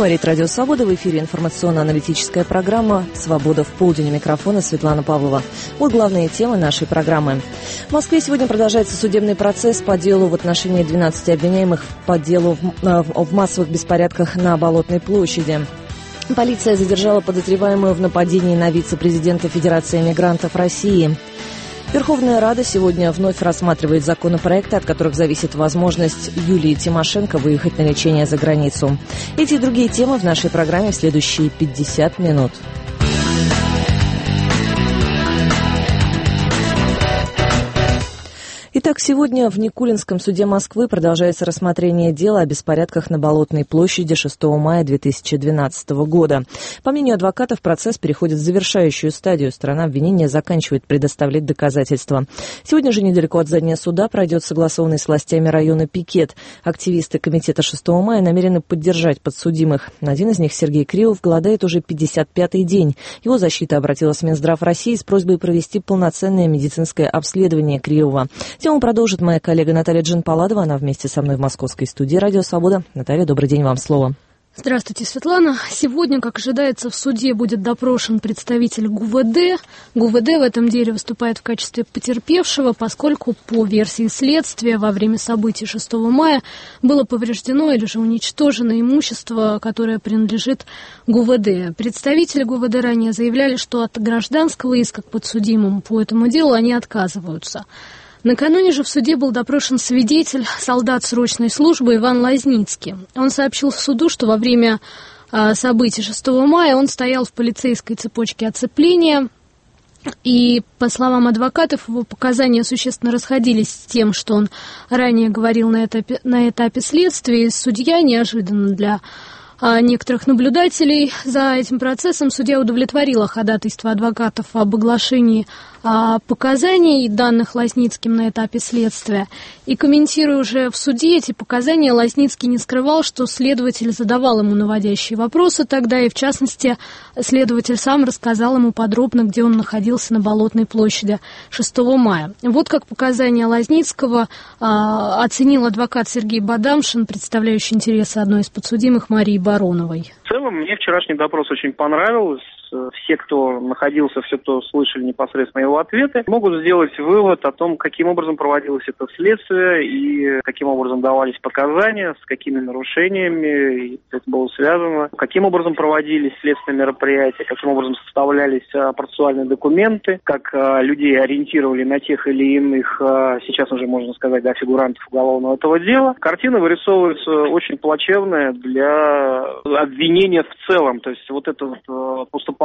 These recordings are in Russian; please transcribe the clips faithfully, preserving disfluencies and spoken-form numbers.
Говорит Радио Свобода, в эфире информационно-аналитическая программа «Свобода в полдень». У микрофона Светлана Павлова. Вот главные темы нашей программы. В Москве сегодня продолжается судебный процесс по делу в отношении двенадцати обвиняемых по делу в, в массовых беспорядках на Болотной площади. Полиция задержала подозреваемую в нападении на вице-президента Федерации эмигрантов России. Верховная Рада сегодня вновь рассматривает законопроекты, от которых зависит возможность Юлии Тимошенко выехать на лечение за границу. Эти и другие темы в нашей программе в следующие пятьдесят минут. Итак, сегодня в Никулинском суде Москвы продолжается рассмотрение дела о беспорядках на Болотной площади шестого мая две тысячи двенадцатого года. По мнению адвокатов, процесс переходит в завершающую стадию. Сторона обвинения заканчивает предоставлять доказательства. Сегодня же недалеко от здания суда пройдет согласованный с властями района пикет. Активисты комитета шестого мая намерены поддержать подсудимых. Один из них, Сергей Кривов, голодает уже пятьдесят пятый день. Его защита обратилась в Минздрав России с просьбой провести полноценное медицинское обследование Кривова. Тему продолжит моя коллега Наталья Джанпаладова. Она вместе со мной в московской студии «Радио Свобода». Наталья, добрый день, вам слово. Здравствуйте, Светлана. Сегодня, как ожидается, в суде будет допрошен представитель ГУВД. ГУВД в этом деле выступает в качестве потерпевшего, поскольку, по версии следствия, во время событий шестого мая было повреждено или же уничтожено имущество, которое принадлежит ГУВД. Представители ГУВД ранее заявляли, что от гражданского иска к подсудимому по этому делу они отказываются. Накануне же в суде был допрошен свидетель, солдат срочной службы Иван Лазницкий. Он сообщил в суду, что во время э, событий шестого мая он стоял в полицейской цепочке оцепления, и, по словам адвокатов, его показания существенно расходились с тем, что он ранее говорил на этапе, на этапе следствия. И судья, неожиданно для некоторых наблюдателей за этим процессом, судья удовлетворила ходатайство адвокатов об оглашении а, показаний, данных Лазницким на этапе следствия. И, комментируя уже в суде эти показания, Лазницкий не скрывал, что следователь задавал ему наводящие вопросы тогда, и, в частности, следователь сам рассказал ему подробно, где он находился на Болотной площади шестого мая. Вот как показания Лазницкого а, оценил адвокат Сергей Бадамшин, представляющий интересы одной из подсудимых, Марии Барановой. Бароновой. В целом, мне вчерашний допрос очень понравился. Все, кто находился, все, кто слышали непосредственно его ответы, могут сделать вывод о том, каким образом проводилось это следствие и каким образом давались показания, с какими нарушениями это было связано, каким образом проводились следственные мероприятия, каким образом составлялись процессуальные документы, как людей ориентировали на тех или иных, сейчас уже можно сказать, да, фигурантов уголовного этого дела. Картина вырисовывается очень плачевная для обвинения в целом. То есть вот это вот пустопорожнее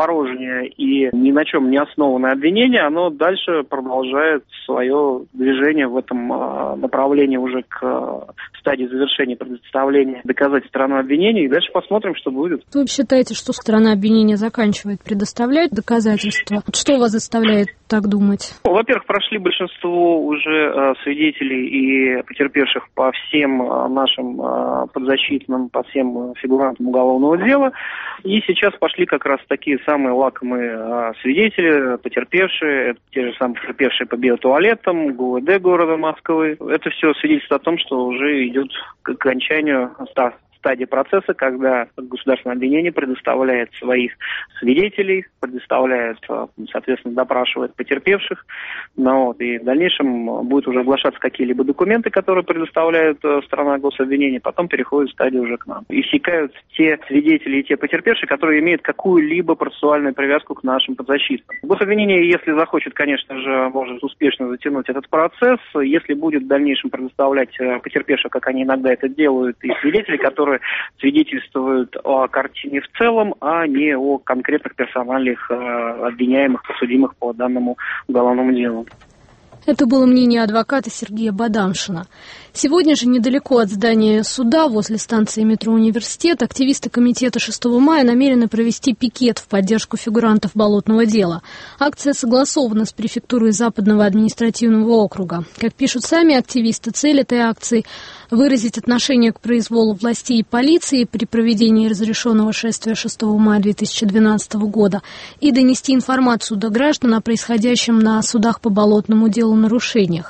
и ни на чем не основанное обвинение, оно дальше продолжает свое движение в этом направлении уже к стадии завершения предоставления доказательств стороны обвинения, и дальше посмотрим, что будет. Вы считаете, что сторона обвинения заканчивает предоставлять доказательства? Что вас заставляет так думать? Во-первых, прошли большинство уже свидетелей и потерпевших по всем нашим подзащитным, по всем фигурантам уголовного дела, и сейчас пошли как раз такие самые лакомые а, свидетели, потерпевшие, это те же самые потерпевшие по биотуалетам, ГУВД города Москвы. Это все свидетельствует о том, что уже идет к окончанию стадии процесса, когда государственное обвинение предоставляет своих свидетелей, предоставляет, соответственно, допрашивает потерпевших. Ну, вот, и в дальнейшем будут уже оглашаться какие-либо документы, которые предоставляет сторона гособвинения, потом переходит в стадию уже к нам. Иссякают те свидетели и те потерпевшие, которые имеют какую-либо процессуальную привязку к нашим подзащитным. Гособвинение, если захочет, конечно же, может успешно затянуть этот процесс, если будет в дальнейшем предоставлять потерпевших, как они иногда это делают, и свидетелей, которые свидетельствуют о картине в целом, а не о конкретных персональных обвиняемых, подсудимых по данному уголовному делу. Это было мнение адвоката Сергея Бадамшина. Сегодня же недалеко от здания суда, возле станции метро «Университет», активисты комитета шестого мая намерены провести пикет в поддержку фигурантов болотного дела. Акция согласована с префектурой Западного административного округа. Как пишут сами активисты, цель этой акции – выразить отношение к произволу властей и полиции при проведении разрешенного шествия шестого мая две тысячи двенадцатого года и донести информацию до граждан о происходящем на судах по болотному делу нарушениях.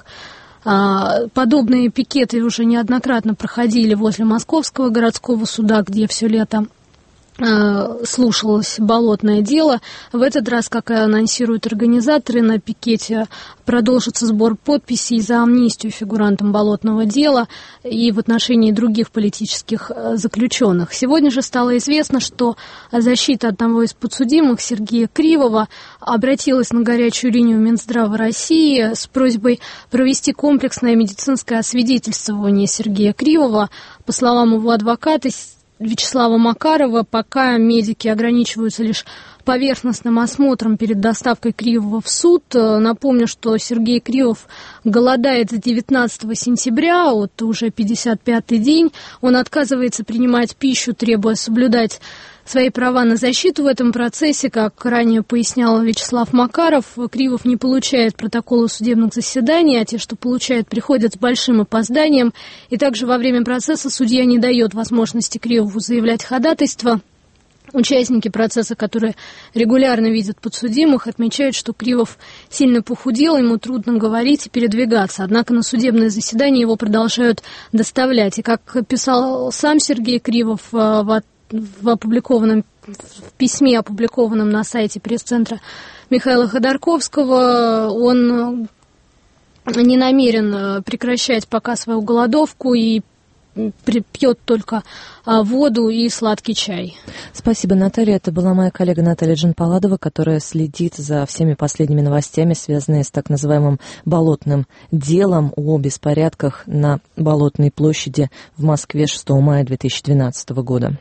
Подобные пикеты уже неоднократно проходили возле Московского городского суда, где все лето слушалось болотное дело. В этот раз, как и анонсируют организаторы, на пикете продолжится сбор подписей за амнистию фигурантам болотного дела и в отношении других политических заключенных. Сегодня же стало известно, что защита одного из подсудимых, Сергея Кривова, обратилась на горячую линию Минздрава России с просьбой провести комплексное медицинское освидетельствование Сергея Кривова. По словам его адвоката Вячеслава Макарова, пока медики ограничиваются лишь поверхностным осмотром перед доставкой Кривова в суд. Напомню, что Сергей Кривов голодает с девятнадцатого сентября, вот уже пятьдесят пятый день. Он отказывается принимать пищу, требуя соблюдать свои права на защиту в этом процессе. Как ранее пояснял Вячеслав Макаров, Кривов не получает протоколы судебных заседаний, а те, что получает, приходят с большим опозданием. И также во время процесса судья не дает возможности Кривову заявлять ходатайство. Участники процесса, которые регулярно видят подсудимых, отмечают, что Кривов сильно похудел, ему трудно говорить и передвигаться. Однако на судебное заседание его продолжают доставлять. И как писал сам Сергей Кривов в в опубликованном в письме, опубликованном на сайте пресс-центра Михаила Ходорковского, он не намерен прекращать пока свою голодовку и пьет только воду и сладкий чай. Спасибо, Наталья. Это была моя коллега Наталья Джанпаладова, которая следит за всеми последними новостями, связанными с так называемым болотным делом о беспорядках на Болотной площади в Москве шестого мая две тысячи двенадцатого года.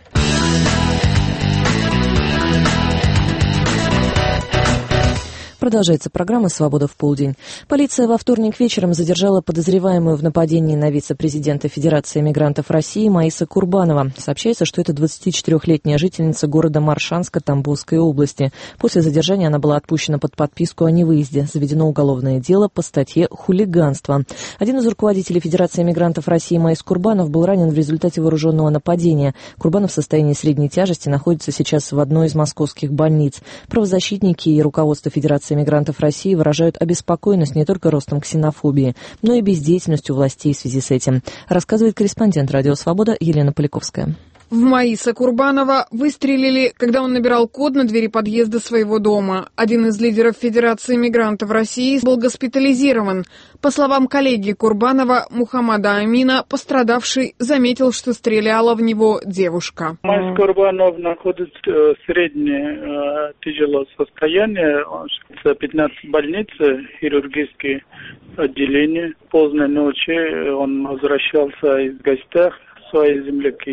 Продолжается программа «Свобода в полдень». Полиция во вторник вечером задержала подозреваемую в нападении на вице-президента Федерации эмигрантов России Маиса Курбанова. Сообщается, что это двадцатичетырёхлетняя жительница города Моршанска Тамбовской области. После задержания она была отпущена под подписку о невыезде. Заведено уголовное дело по статье «Хулиганство». Один из руководителей Федерации эмигрантов России Маис Курбанов был ранен в результате вооруженного нападения. Курбанов в состоянии средней тяжести находится сейчас в одной из московских больниц. Правозащитники и руководство Федерации эмигрантов России выражают обеспокоенность не только ростом ксенофобии, но и бездеятельностью властей в связи с этим, рассказывает корреспондент «Радио Свобода» Елена Поляковская. В Маиса Курбанова выстрелили, когда он набирал код на двери подъезда своего дома. Один из лидеров Федерации эмигрантов России был госпитализирован. По словам коллеги Курбанова Мухаммада Амина, пострадавший заметил, что стреляла в него девушка. Маис Курбанов находится в среднем тяжелом состоянии. Он в пятнадцатой больнице, хирургическое отделение. Поздно ночью он возвращался из гостях своей земляки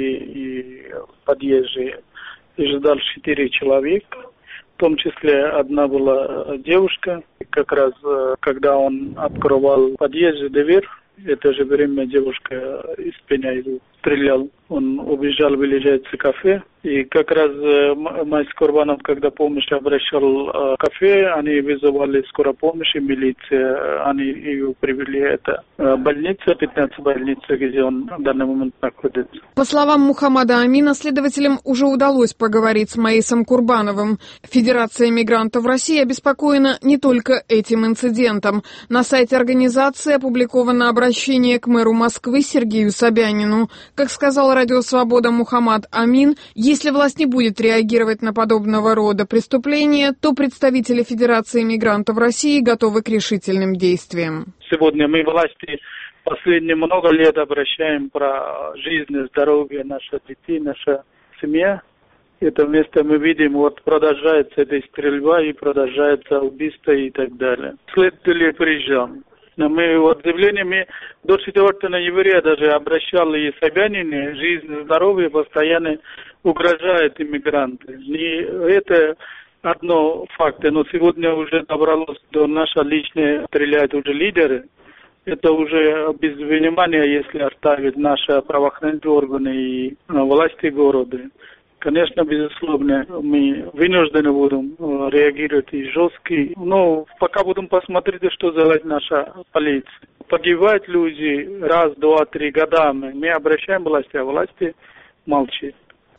и в подъезде и ждал четыре человека, в том числе одна была девушка. Как раз когда он открывал подъезд дверь, в это же время девушка из спины его стрелял. Он убежал в ближайшее кафе. И как раз Маис Курбанов, когда помощь обращал в кафе, они вызывали скорую помощь и милицию. Они ее привели. Это больница, пятнадцатая больница, где он в данный момент находится. По словам Мухаммада Амина, следователям уже удалось поговорить с Маисом Курбановым. Федерация эмигрантов России обеспокоена не только этим инцидентом. На сайте организации опубликовано обращение к мэру Москвы Сергею Собянину. Как сказал Радио Свобода Мухаммад Амин, если власть не будет реагировать на подобного рода преступления, то представители Федерации эмигрантов России готовы к решительным действиям. Сегодня мы власти последние много лет обращаем про жизнь, здоровье наших детей, наша семья. Это место мы видим, вот продолжается эта стрельба и продолжается убийство и так далее. Следователи приезжал. Но мы вот заявлениями до четвёртого ноября даже обращали и Собянин, жизнь, здоровье постоянно угрожает иммигранты. И это одно факт, но сегодня уже добралось до нашего личного, стреляют уже лидеры. Это уже без внимания, если оставить наши правоохранительные органы и власти города. Конечно, безусловно, мы вынуждены будем реагировать и жестко. Но пока будем посмотреть, что делает наша полиция. Погибают люди раз, два, три годами. Мы обращаем власти, а власти молчат.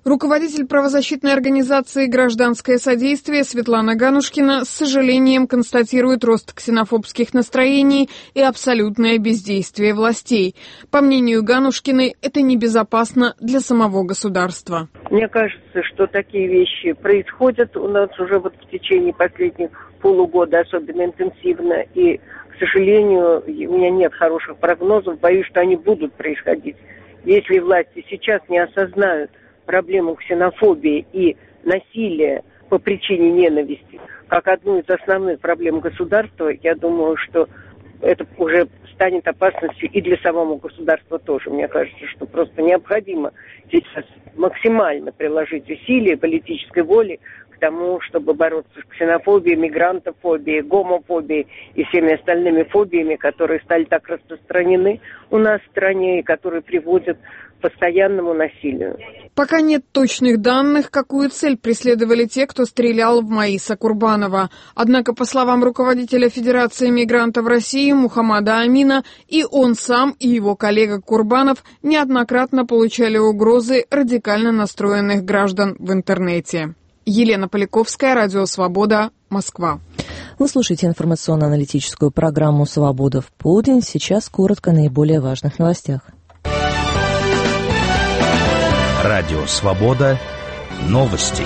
Руководитель правозащитной организации «Гражданское содействие» Светлана Ганушкина с сожалением констатирует рост ксенофобских настроений и абсолютное бездействие властей. По мнению Ганушкиной, это небезопасно для самого государства. Мне кажется, что такие вещи происходят у нас уже вот в течение последних полугода особенно интенсивно. И, к сожалению, у меня нет хороших прогнозов. Боюсь, что они будут происходить. Если власти сейчас не осознают проблему ксенофобии и насилия по причине ненависти как одну из основных проблем государства, я думаю, что это уже станет опасностью и для самого государства тоже. Мне кажется, что просто необходимо сейчас максимально приложить усилия политической воли к тому, чтобы бороться с ксенофобией, мигрантофобией, гомофобией и всеми остальными фобиями, которые стали так распространены у нас в стране и которые приводят к постоянному насилию. Пока нет точных данных, какую цель преследовали те, кто стрелял в Маиса Курбанова. Однако, по словам руководителя Федерации мигрантов России Мухаммада Амина, и он сам, и его коллега Курбанов неоднократно получали угрозы радикально настроенных граждан в интернете. Елена Поляковская, Радио Свобода, Москва. Вы слушаете информационно-аналитическую программу «Свобода в полдень». Сейчас коротко о наиболее важных новостях. Радио «Свобода». Новости.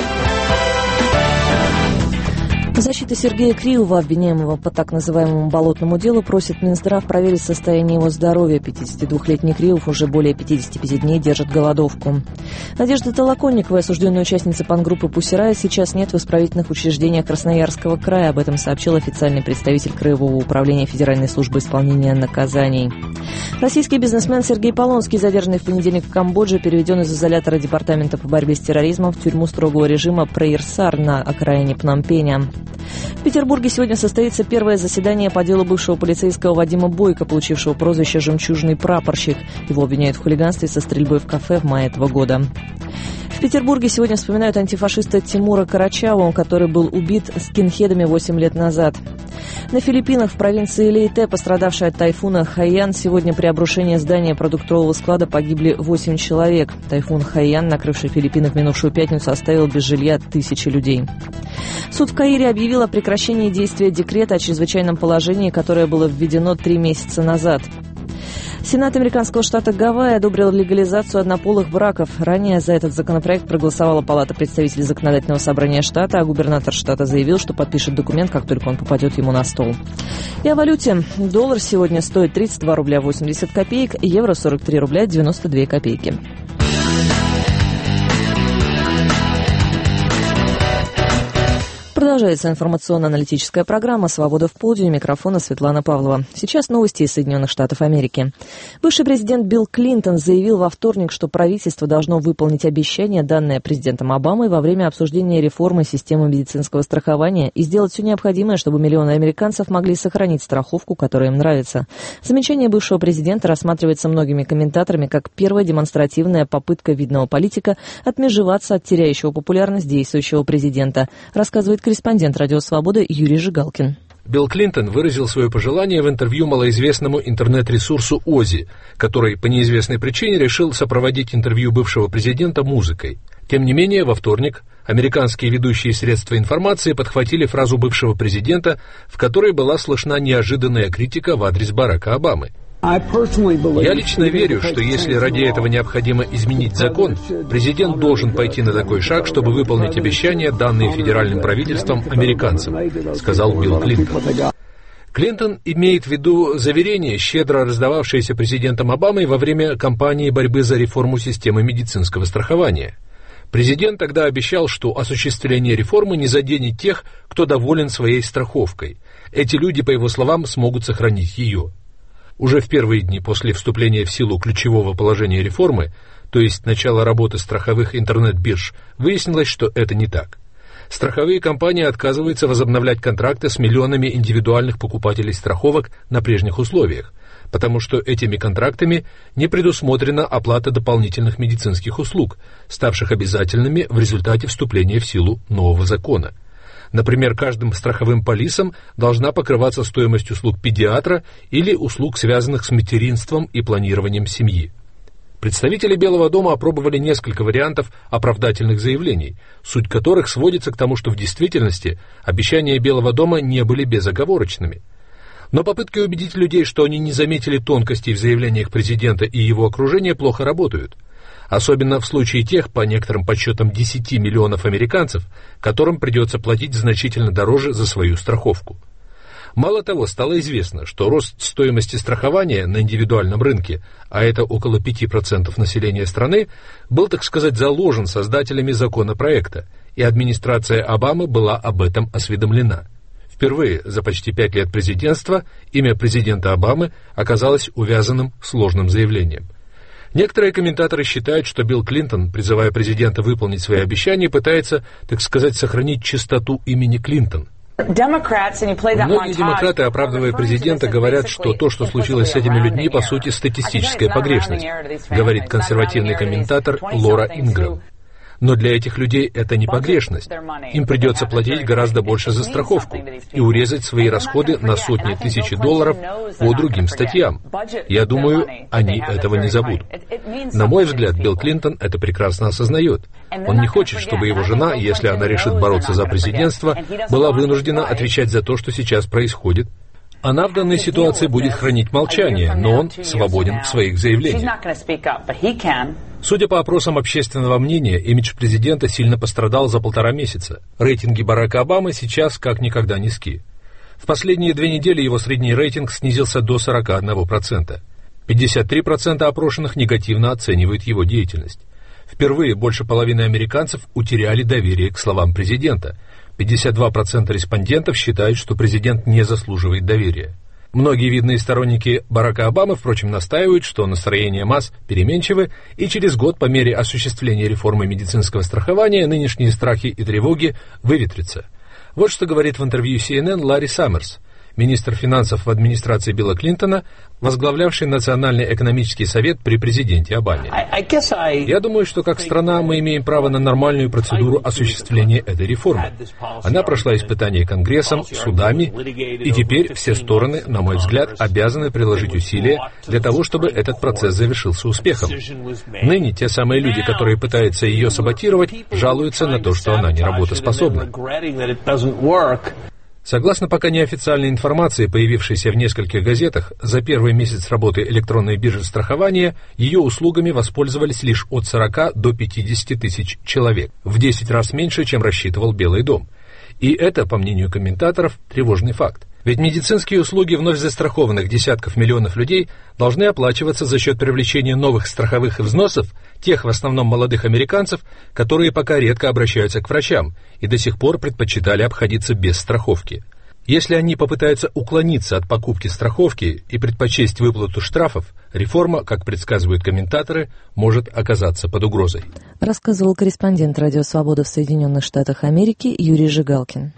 Защита Сергея Криева, обвиняемого по так называемому болотному делу, просит Минздрав проверить состояние его здоровья. пятидесятидвухлетний Криев уже более пятидесяти пяти дней держит голодовку. Надежда Толоконникова, осужденная участница панк-группы «Пусси Райт», сейчас нет в исправительных учреждениях Красноярского края. Об этом сообщил официальный представитель Краевого управления Федеральной службы исполнения наказаний. Российский бизнесмен Сергей Полонский, задержанный в понедельник в Камбодже, переведен из изолятора Департамента по борьбе с терроризмом в тюрьму строгого режима Прейрсар на окраине Пномпеня. В Петербурге сегодня состоится первое заседание по делу бывшего полицейского Вадима Бойко, получившего прозвище «Жемчужный прапорщик». Его обвиняют в хулиганстве со стрельбой в кафе в мае этого года. В Петербурге сегодня вспоминают антифашиста Тимура Карачава, который был убит скинхедами восемь лет назад. На Филиппинах, в провинции Лейте, пострадавшей от тайфуна Хайян, сегодня при обрушении здания продуктового склада погибли восемь человек. Тайфун Хайян, накрывший Филиппины в минувшую пятницу, оставил без жилья тысячи людей. Суд в Каире объявил о прекращении действия декрета о чрезвычайном положении, которое было введено три месяца назад. Сенат американского штата Гавайи одобрил легализацию однополых браков. Ранее за этот законопроект проголосовала Палата представителей Законодательного собрания штата, а губернатор штата заявил, что подпишет документ, как только он попадет ему на стол. И о валюте. Доллар сегодня стоит тридцать два рубля восемьдесят копеек, евро сорок три рубля девяносто две копейки. Продолжается информационно-аналитическая программа «Свобода в полдень». У микрофона Светлана Павлова. Сейчас новости из Соединенных Штатов Америки. Бывший президент Билл Клинтон заявил во вторник, что правительство должно выполнить обещание, данное президентом Обамой во время обсуждения реформы системы медицинского страхования, и сделать все необходимое, чтобы миллионы американцев могли сохранить страховку, которая им нравится. Замечание бывшего президента рассматривается многими комментаторами как первая демонстративная попытка видного политика отмежеваться от теряющего популярность действующего президента, рассказывает корреспондент «Радио Свобода» Юрий Жигалкин. Билл Клинтон выразил свое пожелание в интервью малоизвестному интернет-ресурсу Ози, который по неизвестной причине решил сопроводить интервью бывшего президента музыкой. Тем не менее, во вторник американские ведущие средства информации подхватили фразу бывшего президента, в которой была слышна неожиданная критика в адрес Барака Обамы. Я лично верю, что если ради этого необходимо изменить закон, президент должен пойти на такой шаг, чтобы выполнить обещания, данные федеральным правительством американцам, сказал Билл Клинтон. Клинтон имеет в виду заверения, щедро раздававшиеся президентом Обамой во время кампании борьбы за реформу системы медицинского страхования. Президент тогда обещал, что осуществление реформы не заденет тех, кто доволен своей страховкой. Эти люди, по его словам, смогут сохранить ее. Уже в первые дни после вступления в силу ключевого положения реформы, то есть начала работы страховых интернет-бирж, выяснилось, что это не так. Страховые компании отказываются возобновлять контракты с миллионами индивидуальных покупателей страховок на прежних условиях, потому что этими контрактами не предусмотрена оплата дополнительных медицинских услуг, ставших обязательными в результате вступления в силу нового закона. Например, каждым страховым полисом должна покрываться стоимость услуг педиатра или услуг, связанных с материнством и планированием семьи. Представители Белого дома опробовали несколько вариантов оправдательных заявлений, суть которых сводится к тому, что в действительности обещания Белого дома не были безоговорочными. Но попытки убедить людей, что они не заметили тонкостей в заявлениях президента и его окружения, плохо работают. Особенно в случае тех, по некоторым подсчетам, десяти миллионов американцев, которым придется платить значительно дороже за свою страховку. Мало того, стало известно, что рост стоимости страхования на индивидуальном рынке, а это около пяти процентов населения страны, был, так сказать, заложен создателями законопроекта, и администрация Обамы была об этом осведомлена. Впервые за почти пять лет президентства имя президента Обамы оказалось увязанным сложным заявлением. Некоторые комментаторы считают, что Билл Клинтон, призывая президента выполнить свои обещания, пытается, так сказать, сохранить чистоту имени Клинтон. Многие демократы, оправдывая президента, говорят, что то, что случилось с этими людьми, по сути, статистическая погрешность, говорит консервативный комментатор Лора Ингрэм. Но для этих людей это не погрешность. Им придется платить гораздо больше за страховку и урезать свои расходы на сотни тысяч долларов по другим статьям. Я думаю, они этого не забудут. На мой взгляд, Билл Клинтон это прекрасно осознает. Он не хочет, чтобы его жена, если она решит бороться за президентство, была вынуждена отвечать за то, что сейчас происходит. Она в данной ситуации будет хранить молчание, но он свободен в своих заявлениях. Судя по опросам общественного мнения, имидж президента сильно пострадал за полтора месяца. Рейтинги Барака Обамы сейчас как никогда низки. В последние две недели его средний рейтинг снизился до сорок один процент. пятьдесят три процента опрошенных негативно оценивают его деятельность. Впервые больше половины американцев утеряли доверие к словам президента. пятьдесят два процента респондентов считают, что президент не заслуживает доверия. Многие видные сторонники Барака Обамы, впрочем, настаивают, что настроения масс переменчивы, и через год по мере осуществления реформы медицинского страхования нынешние страхи и тревоги выветрятся. Вот что говорит в интервью си эн эн Ларри Саммерс, министр финансов в администрации Билла Клинтона, возглавлявший Национальный экономический совет при президенте Обаме. Я думаю, что как страна мы имеем право на нормальную процедуру осуществления этой реформы. Она прошла испытание Конгрессом, судами, и теперь все стороны, на мой взгляд, обязаны приложить усилия для того, чтобы этот процесс завершился успехом. Ныне те самые люди, которые пытаются ее саботировать, жалуются на то, что она не работоспособна. Согласно пока неофициальной информации, появившейся в нескольких газетах, за первый месяц работы электронной биржи страхования ее услугами воспользовались лишь от сорока до пятидесяти тысяч человек, в десять раз меньше, чем рассчитывал Белый дом. И это, по мнению комментаторов, тревожный факт. Ведь медицинские услуги вновь застрахованных десятков миллионов людей должны оплачиваться за счет привлечения новых страховых взносов тех в основном молодых американцев, которые пока редко обращаются к врачам и до сих пор предпочитали обходиться без страховки. Если они попытаются уклониться от покупки страховки и предпочесть выплату штрафов, реформа, как предсказывают комментаторы, может оказаться под угрозой. Рассказывал корреспондент Радио Свобода в Соединенных Штатах Америки Юрий Жигалкин.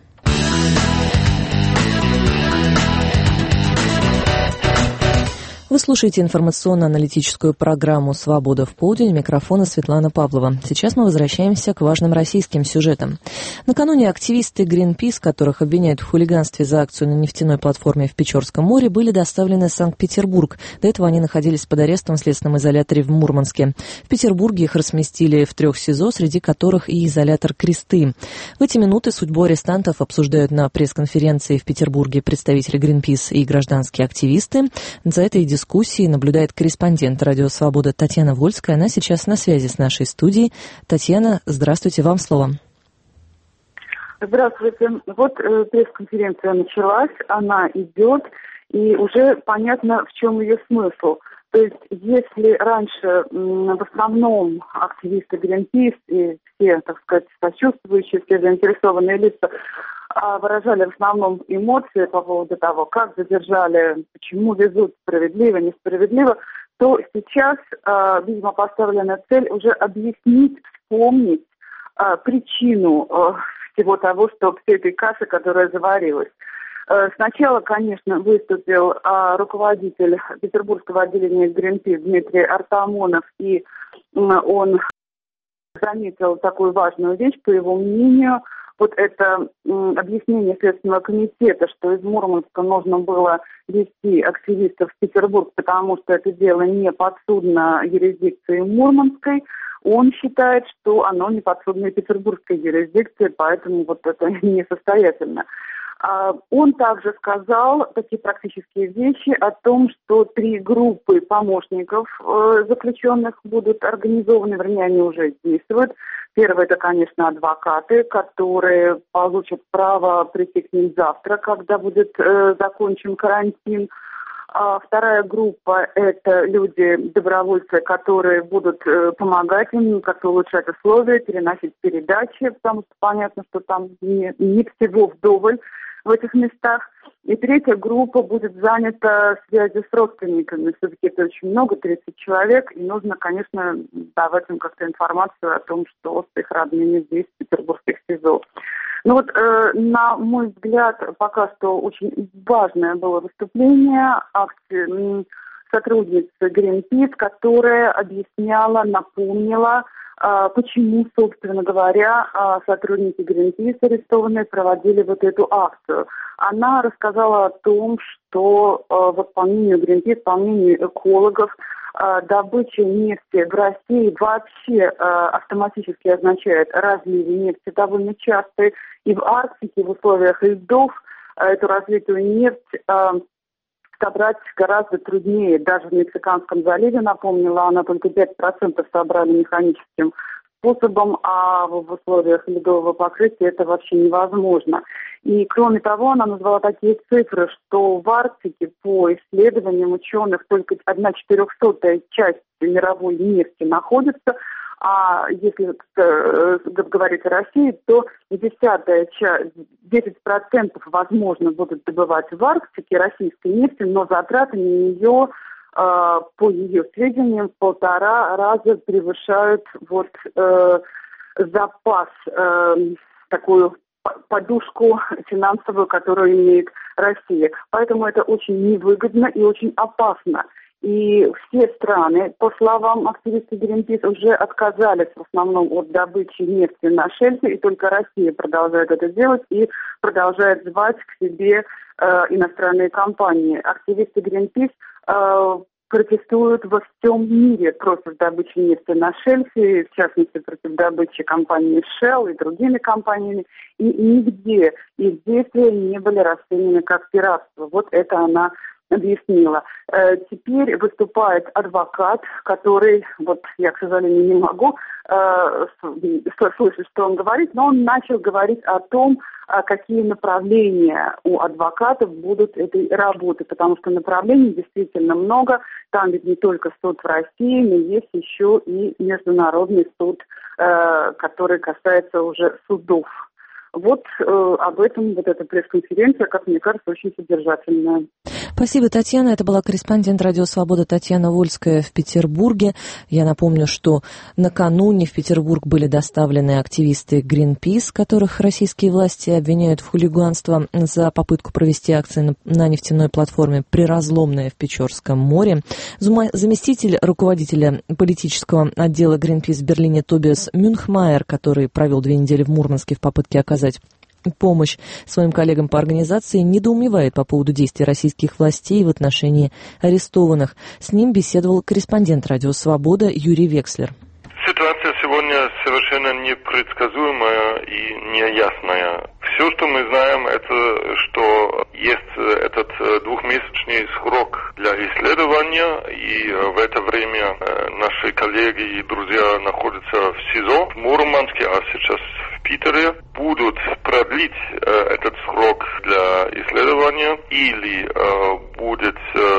Вы слушаете информационно-аналитическую программу «Свобода в полдень». У микрофона Светлана Павлова. Сейчас мы возвращаемся к важным российским сюжетам. Накануне активисты Greenpeace, которых обвиняют в хулиганстве за акцию на нефтяной платформе в Печорском море, были доставлены в Санкт-Петербург. До этого они находились под арестом в следственном изоляторе в Мурманске. В Петербурге их разместили в трех СИЗО, среди которых и изолятор Кресты. В эти минуты судьбу арестантов обсуждают на пресс-конференции в Петербурге представители Greenpeace и гражданские активисты. За этой дискуссией дискуссии наблюдает корреспондент Радио Свобода Татьяна Вольская. Она сейчас на связи с нашей студией. Татьяна, здравствуйте, вам слово. Здравствуйте. Вот э, пресс-конференция началась, она идет, и уже понятно, в чем ее смысл. То есть, если раньше м, в основном активисты Greenpeace и все, так сказать, сочувствующие, все заинтересованные лица выражали в основном эмоции по поводу того, как задержали, почему везут, справедливо, несправедливо, то сейчас, э, видимо, поставлена цель уже объяснить, вспомнить э, причину э, всего того, что всей этой каши, которая заварилась. Э, сначала, конечно, выступил э, руководитель Петербургского отделения Greenpeace Дмитрий Артамонов, и э, он заметил такую важную вещь, по его мнению. вот это м, объяснение Следственного комитета, что из Мурманска нужно было вести активистов в Петербург, потому что это дело не подсудно юрисдикции Мурманской, он считает, что оно не подсудно петербургской юрисдикции, поэтому вот это несостоятельно. Он также сказал такие практические вещи о том, что три группы помощников э, заключенных будут организованы, вернее, они уже действуют. Первое, это, конечно, адвокаты, которые получат право прийти к ним завтра, когда будет э, закончен карантин. А вторая группа – это люди-добровольцы, которые будут э, помогать им, как-то улучшать условия, переносить передачи, потому что понятно, что там не, не всего вдоволь в этих местах. И третья группа будет занята связью с родственниками. Все-таки это очень много, тридцать человек, и нужно, конечно, давать им как-то информацию о том, что с их родными здесь, в петербургских СИЗО. Ну вот, э, на мой взгляд, пока что очень важное было выступление акции сотрудницы Greenpeace, которая объясняла, напомнила, почему, собственно говоря, сотрудники Greenpeace арестованные проводили вот эту акцию. Она рассказала о том, что, вот по мнению Greenpeace, по мнению экологов, добыча нефти в России вообще автоматически означает разлив нефти довольно часто. И в Арктике, в условиях льдов, эту разлитую нефть собрать гораздо труднее. Даже в Мексиканском заливе, напомнила, она только пять процентов собрали механическим способом, а в условиях ледового покрытия это вообще невозможно. И кроме того, она назвала такие цифры, что в Арктике по исследованиям ученых только одна четырехсотая часть мировой нефти находится, а если э, говорить о России, то десятая часть, десять процентов, возможно, будут добывать в Арктике российской нефти, но затраты на нее, э, по ее сведениям, в полтора раза превышают вот, э, запас, э, такую подушку финансовую, которую имеет Россия. Поэтому это очень невыгодно и очень опасно. И все страны, по словам активистов Greenpeace, уже отказались в основном от добычи нефти на шельфе, и только Россия продолжает это делать и продолжает звать к себе э, иностранные компании. Активисты Greenpeace э, протестуют во всем мире против добычи нефти на шельфе, в частности против добычи компании Shell и другими компаниями, и нигде их действия не были расценены как пиратство. Вот это она объяснила. Э, теперь выступает адвокат, который, вот я, к сожалению, не могу э, слышать, что он говорит, но он начал говорить о том, а какие направления у адвокатов будут этой работы, потому что направлений действительно много. Там ведь не только суд в России, но есть еще и международный суд, э, который касается уже судов. Вот э, об этом вот эта пресс-конференция, как мне кажется, очень содержательная. Спасибо, Татьяна. Это была корреспондент «Радио Свобода» Татьяна Вольская в Петербурге. Я напомню, что накануне в Петербург были доставлены активисты Greenpeace, которых российские власти обвиняют в хулиганство за попытку провести акции на нефтяной платформе «Приразломная» в Печорском море. Заместитель руководителя политического отдела Greenpeace в Берлине Тобиас Мюнхмайер, который провел две недели в Мурманске в попытке оказать помощь своим коллегам по организации, недоумевает по поводу действий российских властей в отношении арестованных. С ним беседовал корреспондент «Радио Свобода» Юрий Векслер. Ситуация сегодня совершенно непредсказуемая и неясная. Все, что мы знаем, это что есть этот двухмесячный срок для исследования, и в это время наши коллеги и друзья находятся в СИЗО в Мурманске, а сейчас в Питере. Будут продлить этот срок для исследования или будет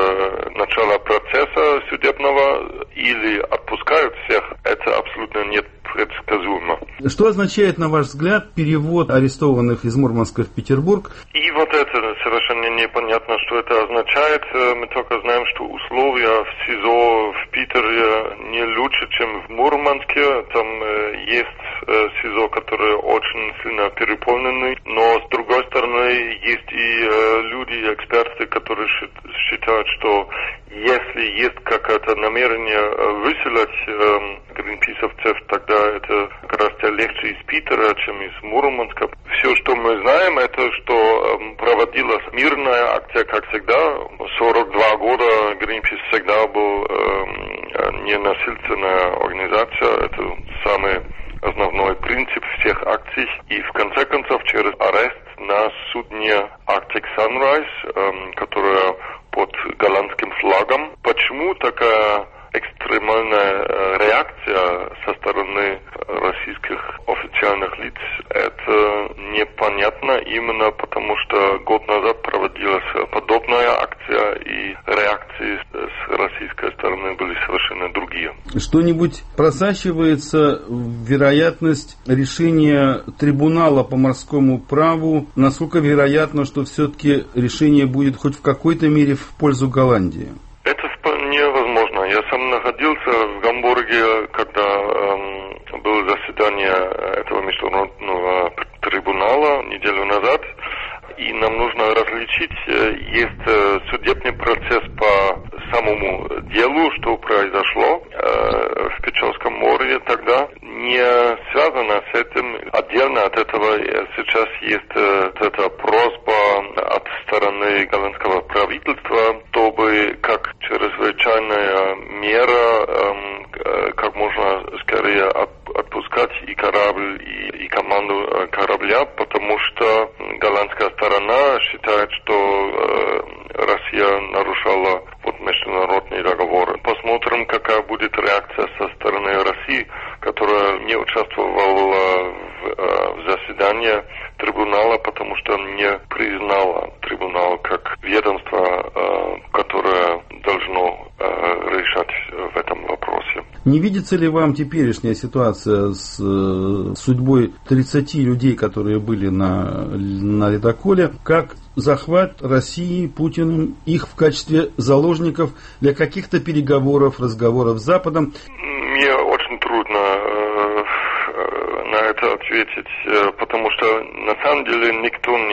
начало процесса судебного, или отпускают всех. Это абсолютно непредсказуемо. Что означает, на ваш взгляд, перевод арестованных из Мурманска в Петербург? И вот это совершенно непонятно, что это означает. Мы только знаем, что условия в СИЗО в Питере не лучше, чем в Мурманске. Там есть СИЗО, которые очень сильно переполнены. Но, с другой стороны, есть и люди, эксперты, которые считают, что если есть какое-то намерение выселять гринписовцев, тогда это гораздо легче из Питера, чем из Мурманска. Все, что мы знаем, это что проводилась мирная акция, как всегда. сорок два года Гринпис всегда был э, ненасильственная организация. Это самый основной принцип всех акций. И в конце концов, через арест на судне Arctic Sunrise, э, которая под голландским флагом. Почему такая экстремальная реакция со стороны российских официальных лиц, это непонятно именно потому, что год назад проводилась подобная акция, и реакции с российской стороны были совершенно другие. Что-нибудь просачивается в вероятность решения трибунала по морскому праву? Насколько вероятно, что все-таки решение будет хоть в какой-то мере в пользу Голландии? Это вполне возможно. Я сам находился в Гамбурге, когда эм, было заседание этого международного трибунала неделю назад. И нам нужно различить, есть судебный процесс по самому делу, что произошло э, в Печорском море тогда. Не связано с этим, отдельно от этого сейчас есть э, эта просьба от стороны голландского правительства, чтобы как чрезвычайная мера э, как можно скорее от, отпускать и корабль, и, и команду корабля, потому что голландская сторона считает, что э, Россия нарушала вот международные договоры. Посмотрим, какая будет реакция со стороны России, которая не участвовала в, э, в заседании трибунала, потому что не признала трибунал как ведомство, э, которое должно э, решать в этом вопросе. Не видится ли вам теперешняя ситуация с э, судьбой тридцати людей, которые были на, на ледоколе, как захват России Путиным, их в качестве заложников для каких-то переговоров, разговоров с Западом? Мне очень трудно э, на это ответить, э, потому что на самом деле никто не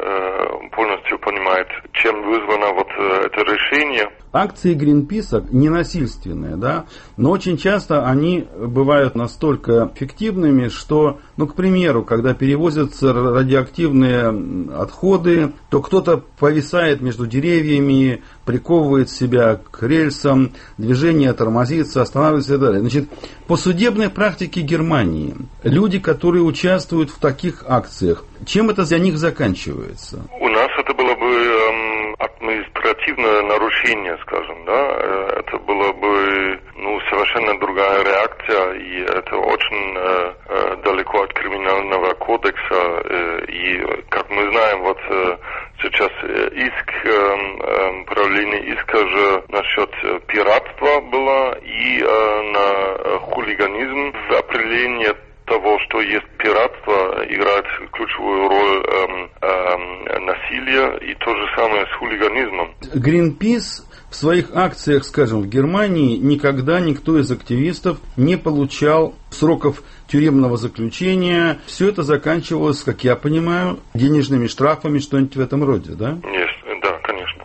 э, полностью понимает, чем вызвано вот э, это решение. Акции Гринписа ненасильственные, да, но очень часто они бывают настолько эффективными, что, ну, к примеру, когда перевозятся радиоактивные отходы, то кто-то повисает между деревьями, приковывает себя к рельсам, движение тормозится, останавливается и так далее. Значит, по судебной практике Германии, люди, которые участвуют в таких акциях, чем это для них заканчивается? У нас это было бы эм, административное нарушение, скажем, да, это было бы, ну, совершенно другая реакция, и это очень э, э, далеко от криминального кодекса, э, и, как мы знаем, вот э, сейчас иск, э, э, правление иска же насчет пиратства было, и э, на хулиганизм в определении того, что есть пиратство, играет ключевую роль эм, эм, насилия, и то же самое с хулиганизмом. Greenpeace в своих акциях, скажем, в Германии никогда никто из активистов не получал сроков тюремного заключения. Все это заканчивалось, как я понимаю, денежными штрафами, что-нибудь в этом роде, да? Нет, да, конечно.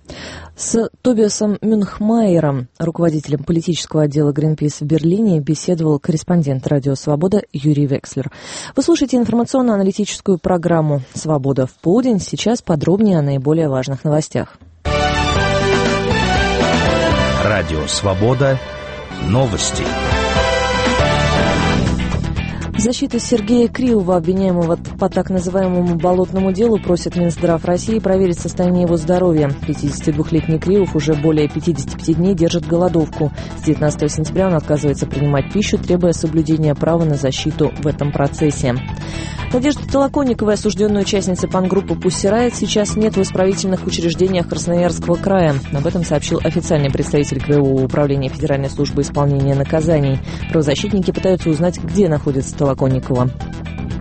С Тобиасом Мюнхмайером, руководителем политического отдела Greenpeace в Берлине, беседовал корреспондент «Радио Свобода» Юрий Векслер. Вы слушаете информационно-аналитическую программу «Свобода в полдень». Сейчас подробнее о наиболее важных новостях. Радио Свобода. Новости. Защита Сергея Криова, обвиняемого по так называемому болотному делу, просит Минздрав России проверить состояние его здоровья. пятидесятидвухлетний Криов уже более пятидесяти пяти дней держит голодовку. С девятнадцатого сентября он отказывается принимать пищу, требуя соблюдения права на защиту в этом процессе. Надежды Толоконниковой, осужденной участницы панк-группы «Пусси Райот», сейчас нет в исправительных учреждениях Красноярского края. Об этом сообщил официальный представитель Краевого управления Федеральной службы исполнения наказаний. Правозащитники пытаются узнать, где находится Толоконникова.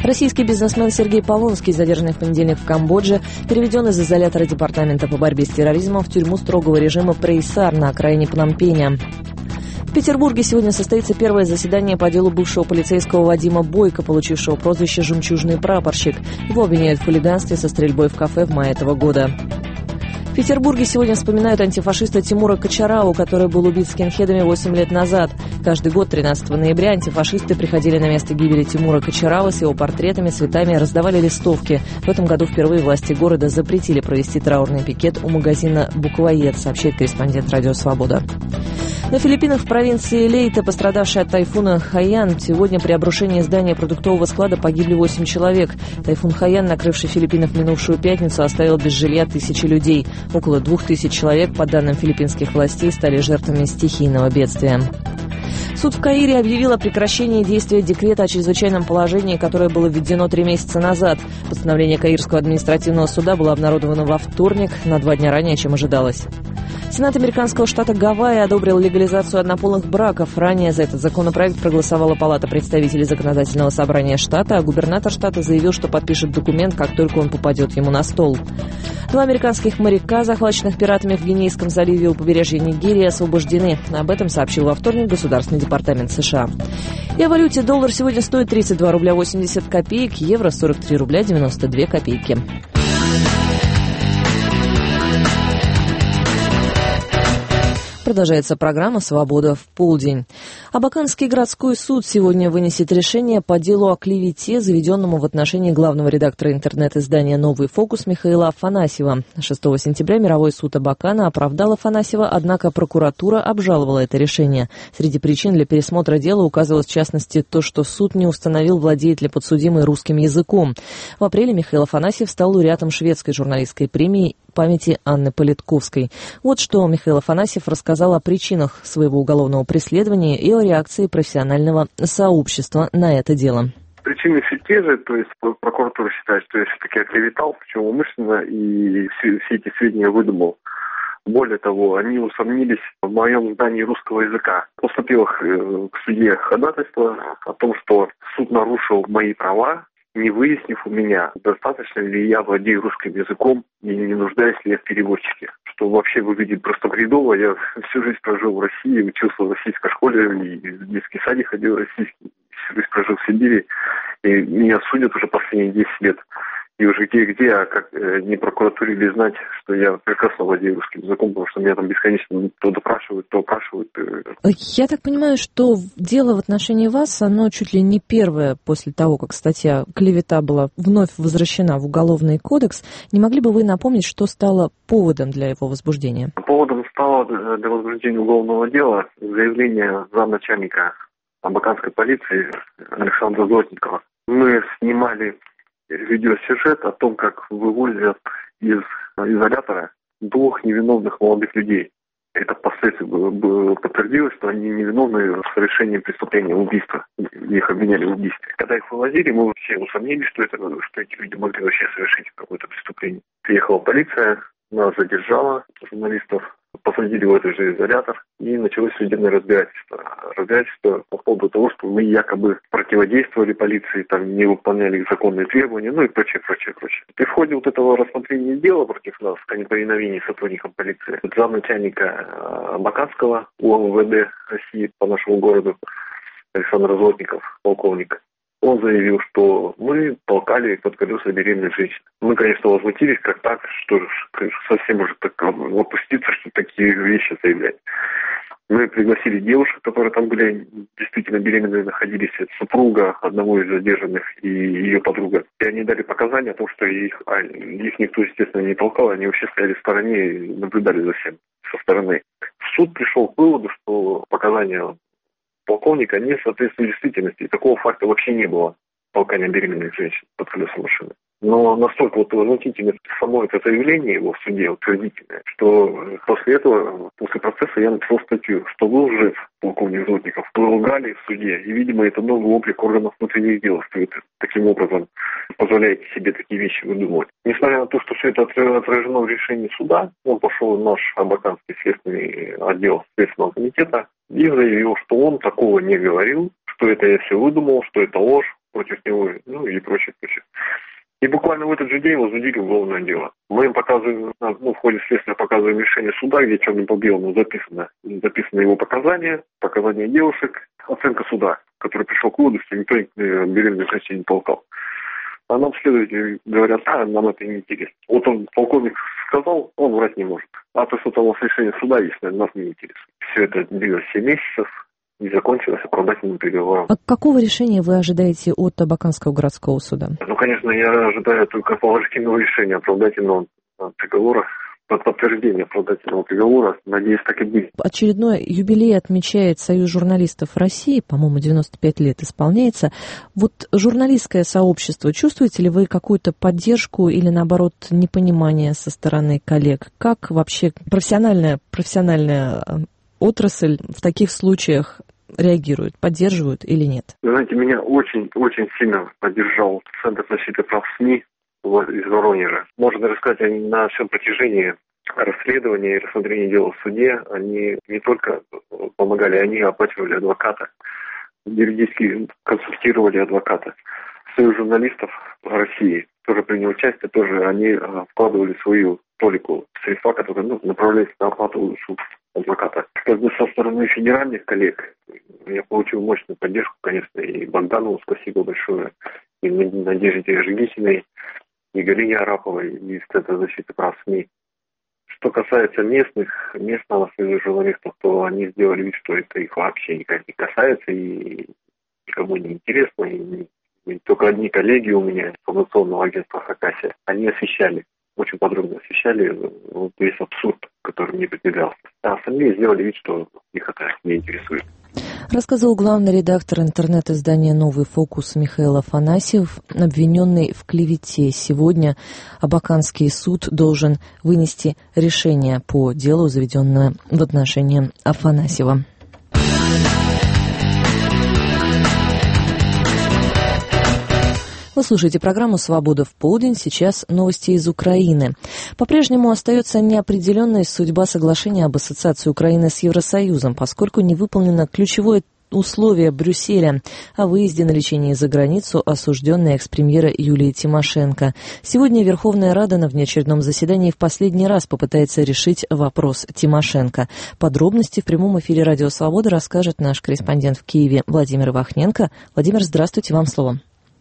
Российский бизнесмен Сергей Полонский, задержанный в понедельник в Камбодже, переведен из изолятора Департамента по борьбе с терроризмом в тюрьму строгого режима Прейсар на окраине Пномпеня. В Петербурге сегодня состоится первое заседание по делу бывшего полицейского Вадима Бойко, получившего прозвище «Жемчужный прапорщик». Его обвиняют в хулиганстве со стрельбой в кафе в мае этого года. В Петербурге сегодня вспоминают антифашиста Тимура Кочарау, который был убит скинхедами восемь лет назад. Каждый год тринадцатого ноября антифашисты приходили на место гибели Тимура Кочарау с его портретами, цветами и раздавали листовки. В этом году впервые власти города запретили провести траурный пикет у магазина «Буквоед», сообщает корреспондент «Радио Свобода». На Филиппинах в провинции Лейте, пострадавшей от тайфуна Хайян, сегодня при обрушении здания продуктового склада погибли восемь человек. Тайфун Хайян, накрывший Филиппины в минувшую пятницу, оставил без жилья тысячи людей. Около двух тысяч человек, по данным филиппинских властей, стали жертвами стихийного бедствия. Суд в Каире объявил о прекращении действия декрета о чрезвычайном положении, которое было введено три месяца назад. Постановление Каирского административного суда было обнародовано во вторник, на два дня ранее, чем ожидалось. Сенат американского штата Гавайи одобрил легализацию однополых браков. Ранее за этот законопроект проголосовала Палата представителей Законодательного собрания штата, а губернатор штата заявил, что подпишет документ, как только он попадет ему на стол. Два американских моряка, захваченных пиратами в Гвинейском заливе у побережья Нигерии, освобождены. Об этом сообщил во вторник Государственный департамент США. И о валюте. Доллар сегодня стоит тридцать два рубля восемьдесят копеек, евро сорок три рубля девяносто две копейки. Продолжается программа «Свобода в полдень». Абаканский городской суд сегодня вынесет решение по делу о клевете, заведенному в отношении главного редактора интернет-издания «Новый фокус» Михаила Афанасьева. шестого сентября мировой суд Абакана оправдал Афанасьева, однако прокуратура обжаловала это решение. Среди причин для пересмотра дела указывалось в частности то, что суд не установил, владеет ли подсудимый русским языком. В апреле Михаил Афанасьев стал лауреатом шведской журналистской премии памяти Анны Политковской. Вот что Михаил Афанасьев рассказал о причинах своего уголовного преследования и о реакции профессионального сообщества на это дело. Причины все те же, то есть прокуратура считает, что я все-таки оклеветал, причем умышленно, и все, все эти сведения выдумал. Более того, они усомнились в моем знании русского языка. Поступило к судье ходатайство о том, что суд нарушил мои права, не выяснив у меня, достаточно ли я владею русским языком и не нуждаюсь ли я в переводчике. Что вообще выглядит просто бредово. Я всю жизнь прожил в России, учился в российской школе, и в детский садик ходил российский, всю жизнь прожил в Сибири, и меня судят уже последние десять лет. И уже где-где, а как э, не прокуратуре ли знать, что я прекрасно владею русским языком, потому что меня там бесконечно то допрашивают, то опрашивают. Я так понимаю, что дело в отношении вас, оно чуть ли не первое после того, как статья «Клевета» была вновь возвращена в Уголовный кодекс. Не могли бы вы напомнить, что стало поводом для его возбуждения? Поводом стало для возбуждения уголовного дела заявление замначальника абаканской полиции Александра Злотникова. Мы снимали видеосюжет о том, как вывозят из изолятора двух невиновных молодых людей. Это впоследствии подтвердилось, что они невиновны в совершении преступления убийства. Их обвиняли в убийстве. Когда их вывозили, мы все усомнились, что, это, что эти люди могли вообще совершить какое-то преступление. Приехала полиция, нас задержала, журналистов, посадили в этот же изолятор, и началось судебное разбирательство. Разбирательство по поводу того, что мы якобы противодействовали полиции, там не выполняли их законные требования, ну и прочее, прочее, прочее. И в ходе вот этого рассмотрения дела против нас, о неповиновении сотрудникам полиции, замначальника Абаканского УМВД России по нашему городу Александр Злотников, полковник, он заявил, что мы толкали под колеса беременных женщин. Мы, конечно, возмутились, как так, что совсем уже так опуститься, что такие вещи заявлять. Мы пригласили девушек, которые там были действительно беременные, находились, супруга одного из задержанных и ее подруга. И они дали показания о том, что их, а, их никто, естественно, не толкал, они вообще стояли в стороне и наблюдали за всем со стороны. Суд пришел к выводу, что показания полковника не соответствует действительности. Такого факта вообще не было, толкания беременных женщин под колесом машины. Но настолько вот возмутительно само это заявление его в суде, утвердительное, что после этого, после процесса я написал статью, что вы лжец, полковник Злотников, вы лгали в суде, и, видимо, это новый облик органов внутренних дел, что вы таким образом позволяете себе такие вещи выдумывать. Несмотря на то, что все это отражено в решении суда, он пошел в наш Абаканский следственный отдел Следственного комитета и заявил, что он такого не говорил, что это я все выдумал, что это ложь. против него, ну и прочее, прочее. И буквально в этот же день возбудили уголовное дело. Мы им показываем, ну, в ходе следствия показываем решение суда, где черным по белому записано, записаны его показания, показания девушек, оценка суда, который пришел к выводу, что никто беременных женщин не толкал. А нам следователи говорят, а, нам это не интересно. Вот он, полковник, сказал, он врать не может. А то, что там у нас решение суда есть, нас не интересует. Все это длилось семь месяцев. Не закончилось оправдательным приговором. А какого решения вы ожидаете от Абаканского городского суда? Ну, конечно, я ожидаю только положительного решения оправдательного приговора, под подтверждение оправдательного приговора. Надеюсь, так и будет. Очередной юбилей отмечает Союз журналистов России, по-моему, девяносто пять лет исполняется. Вот журналистское сообщество, чувствуете ли вы какую-то поддержку или, наоборот, непонимание со стороны коллег? Как вообще профессиональная, профессиональная отрасль в таких случаях реагирует, поддерживают или нет? Вы знаете, меня очень-очень сильно поддержал Центр защиты прав СМИ из Воронежа. Можно даже сказать, они на всем протяжении расследования и рассмотрения дела в суде, они не только помогали, они оплачивали адвоката, юридически консультировали адвоката. Союз журналистов России тоже принял участие, тоже они вкладывали свою толику средства, которые, ну, направлялись на оплату услуг адвоката. Как бы со стороны федеральных коллег я получил мощную поддержку, конечно, и Богданову спасибо большое, и Надежде Жигихиной, и Галине Араповой из Центра защиты прав СМИ. Что касается местных, местного союза журналистов, то они сделали вид, что это их вообще никак не касается, и никому не интересно, и, и только одни коллеги у меня из информационного агентства Хакасия, они освещали, очень подробно освещали вот весь абсурд, который мне предъявлялся. А остальные сделали вид, что их это не интересует. Рассказывал главный редактор интернет-издания «Новый фокус» Михаил Афанасьев, обвиненный в клевете. Сегодня Абаканский суд должен вынести решение по делу, заведенное в отношении Афанасьева. Вы слушаете программу «Свобода в полдень». Сейчас новости из Украины. По-прежнему остается неопределенной судьба соглашения об ассоциации Украины с Евросоюзом, поскольку не выполнено ключевое условие Брюсселя о выезде на лечение за границу осужденной экс-премьера Юлии Тимошенко. Сегодня Верховная Рада на внеочередном заседании в последний раз попытается решить вопрос Тимошенко. Подробности в прямом эфире «Радио Свобода» расскажет наш корреспондент в Киеве Владимир Ивахненко. Владимир, здравствуйте, вам слово.